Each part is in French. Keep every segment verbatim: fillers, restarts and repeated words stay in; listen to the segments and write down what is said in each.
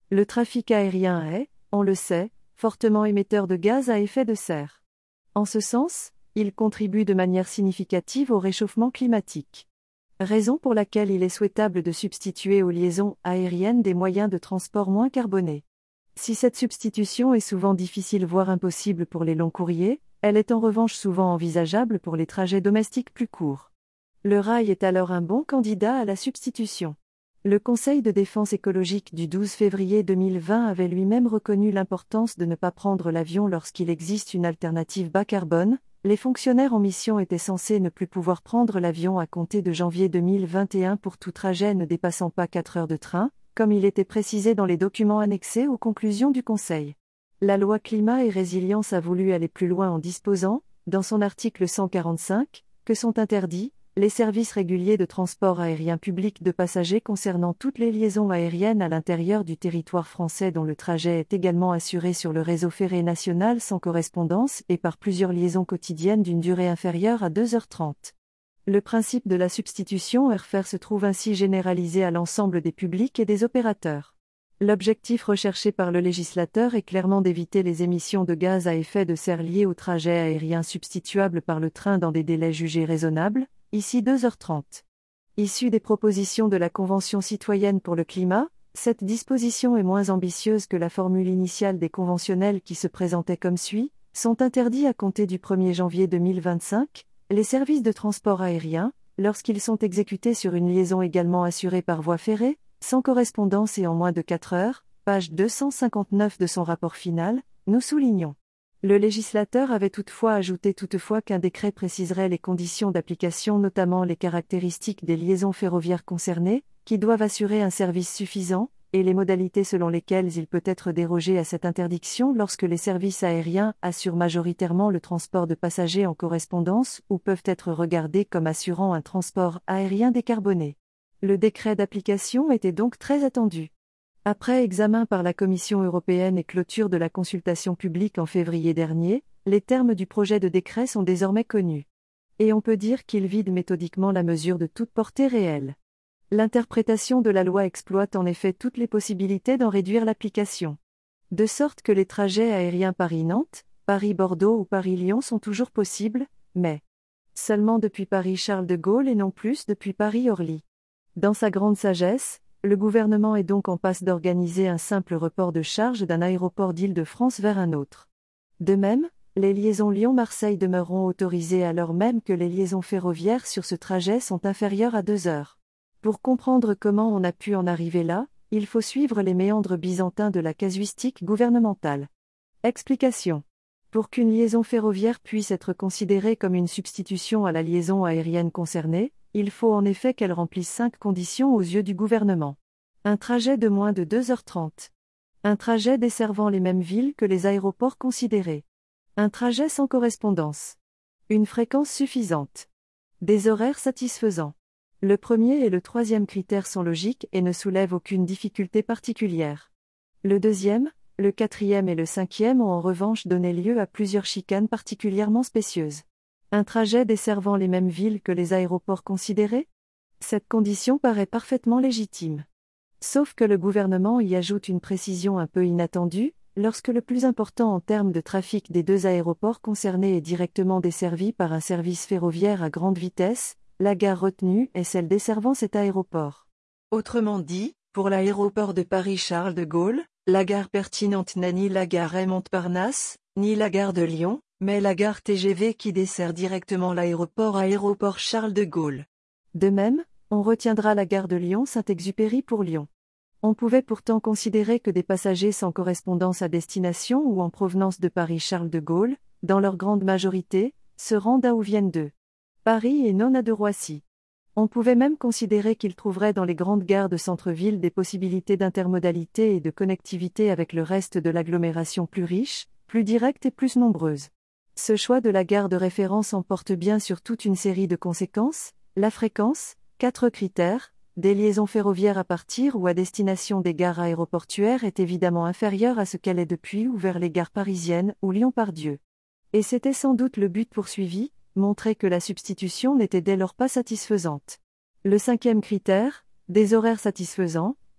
Le trafic aérien est, on le sait, fortement émetteur de gaz à effet de serre. En ce sens, il contribue de manière significative au réchauffement climatique. Raison pour laquelle il est souhaitable de substituer aux liaisons aériennes des moyens de transport moins carbonés. Si cette substitution est souvent difficile voire impossible pour les longs courriers, elle est en revanche souvent envisageable pour les trajets domestiques plus courts. Le rail est alors un bon candidat à la substitution. Le Conseil de défense écologique du douze février deux mille vingt avait lui-même reconnu l'importance de ne pas prendre l'avion lorsqu'il existe une alternative bas carbone. Les fonctionnaires en mission étaient censés ne plus pouvoir prendre l'avion à compter de janvier deux mille vingt et un pour tout trajet ne dépassant pas quatre heures de train, comme il était précisé dans les documents annexés aux conclusions du Conseil. La loi Climat et Résilience a voulu aller plus loin en disposant, dans son article cent quarante-cinq, que sont interdits les services réguliers de transport aérien public de passagers concernant toutes les liaisons aériennes à l'intérieur du territoire français dont le trajet est également assuré sur le réseau ferré national sans correspondance et par plusieurs liaisons quotidiennes d'une durée inférieure à deux heures trente. Le principe de la substitution airfare se trouve ainsi généralisé à l'ensemble des publics et des opérateurs. L'objectif recherché par le législateur est clairement d'éviter les émissions de gaz à effet de serre liées au trajet aérien substituable par le train dans des délais jugés raisonnables, ici deux heures trente. Issue des propositions de la Convention citoyenne pour le climat, cette disposition est moins ambitieuse que la formule initiale des conventionnels qui se présentaient comme suit, sont interdits à compter du premier janvier deux mille vingt-cinq, les services de transport aérien, lorsqu'ils sont exécutés sur une liaison également assurée par voie ferrée, sans correspondance et en moins de quatre heures, page deux cent cinquante-neuf de son rapport final, nous soulignons. Le législateur avait toutefois ajouté toutefois qu'un décret préciserait les conditions d'application, notamment les caractéristiques des liaisons ferroviaires concernées, qui doivent assurer un service suffisant, et les modalités selon lesquelles il peut être dérogé à cette interdiction lorsque les services aériens assurent majoritairement le transport de passagers en correspondance ou peuvent être regardés comme assurant un transport aérien décarboné. Le décret d'application était donc très attendu. Après examen par la Commission européenne et clôture de la consultation publique en février dernier, les termes du projet de décret sont désormais connus. Et on peut dire qu'il vide méthodiquement la mesure de toute portée réelle. L'interprétation de la loi exploite en effet toutes les possibilités d'en réduire l'application. De sorte que les trajets aériens Paris-Nantes, Paris-Bordeaux ou Paris-Lyon sont toujours possibles, mais seulement depuis Paris-Charles de Gaulle et non plus depuis Paris-Orly. Dans sa grande sagesse, le gouvernement est donc en passe d'organiser un simple report de charge d'un aéroport d'Île-de-France vers un autre. De même, les liaisons Lyon-Marseille demeureront autorisées alors même que les liaisons ferroviaires sur ce trajet sont inférieures à deux heures. Pour comprendre comment on a pu en arriver là, il faut suivre les méandres byzantins de la casuistique gouvernementale. Explication. Pour qu'une liaison ferroviaire puisse être considérée comme une substitution à la liaison aérienne concernée, il faut en effet qu'elle remplisse cinq conditions aux yeux du gouvernement. Un trajet de moins de deux heures trente. Un trajet desservant les mêmes villes que les aéroports considérés. Un trajet sans correspondance. Une fréquence suffisante. Des horaires satisfaisants. Le premier et le troisième critère sont logiques et ne soulèvent aucune difficulté particulière. Le deuxième, le quatrième et le cinquième ont en revanche donné lieu à plusieurs chicanes particulièrement spécieuses. Un trajet desservant les mêmes villes que les aéroports considérés ? Cette condition paraît parfaitement légitime. Sauf que le gouvernement y ajoute une précision un peu inattendue, lorsque le plus important en termes de trafic des deux aéroports concernés est directement desservi par un service ferroviaire à grande vitesse, la gare retenue est celle desservant cet aéroport. Autrement dit, pour l'aéroport de Paris-Charles de Gaulle, la gare pertinente n'est ni la gare Raymond-Montparnasse, ni la gare de Lyon, mais la gare T G V qui dessert directement l'aéroport aéroport Charles de Gaulle. De même, on retiendra la gare de Lyon-Saint-Exupéry pour Lyon. On pouvait pourtant considérer que des passagers sans correspondance à destination ou en provenance de Paris-Charles de Gaulle, dans leur grande majorité, se rendent à ou viennent de Paris et non à de Roissy. On pouvait même considérer qu'ils trouveraient dans les grandes gares de centre-ville des possibilités d'intermodalité et de connectivité avec le reste de l'agglomération plus riche, plus directe et plus nombreuse. Ce choix de la gare de référence emporte bien sur toute une série de conséquences, la fréquence, quatre critères, des liaisons ferroviaires à partir ou à destination des gares aéroportuaires est évidemment inférieure à ce qu'elle est depuis ou vers les gares parisiennes ou Lyon-Part-Dieu. Et c'était sans doute le but poursuivi, montrer que la substitution n'était dès lors pas satisfaisante. Le cinquième critère, des horaires satisfaisants,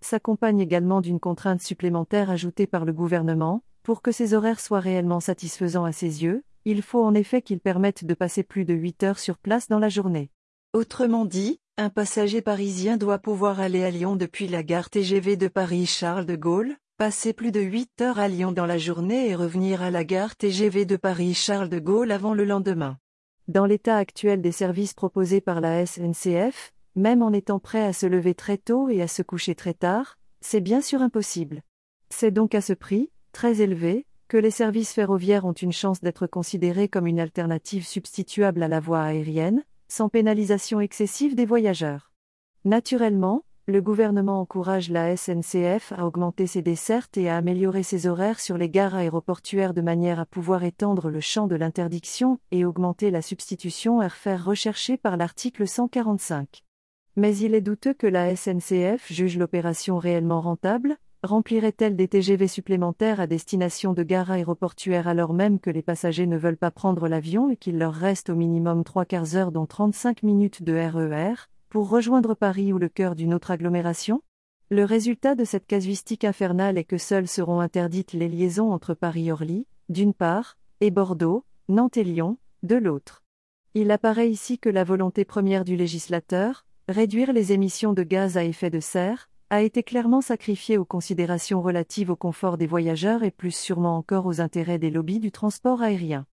s'accompagne également d'une contrainte supplémentaire ajoutée par le gouvernement. Pour que ces horaires soient réellement satisfaisants à ses yeux, il faut en effet qu'ils permettent de passer plus de huit heures sur place dans la journée. Autrement dit, un passager parisien doit pouvoir aller à Lyon depuis la gare T G V de Paris-Charles de Gaulle, passer plus de huit heures à Lyon dans la journée et revenir à la gare T G V de Paris-Charles de Gaulle avant le lendemain. Dans l'état actuel des services proposés par la S N C F, même en étant prêt à se lever très tôt et à se coucher très tard, c'est bien sûr impossible. C'est donc à ce prix, très élevé, que les services ferroviaires ont une chance d'être considérés comme une alternative substituable à la voie aérienne, sans pénalisation excessive des voyageurs. Naturellement, le gouvernement encourage la S N C F à augmenter ses dessertes et à améliorer ses horaires sur les gares aéroportuaires de manière à pouvoir étendre le champ de l'interdiction et augmenter la substitution air-fer recherchée par l'article cent quarante-cinq. Mais il est douteux que la S N C F juge l'opération réellement rentable. Remplirait-elle des T G V supplémentaires à destination de gares aéroportuaires alors même que les passagers ne veulent pas prendre l'avion et qu'il leur reste au minimum trois quarts heure dont trente-cinq minutes de R E R, pour rejoindre Paris ou le cœur d'une autre agglomération? Le résultat de cette casuistique infernale est que seules seront interdites les liaisons entre Paris-Orly, d'une part, et Bordeaux, Nantes et Lyon, de l'autre. Il apparaît ici que la volonté première du législateur, réduire les émissions de gaz à effet de serre, a été clairement sacrifiée aux considérations relatives au confort des voyageurs et plus sûrement encore aux intérêts des lobbies du transport aérien.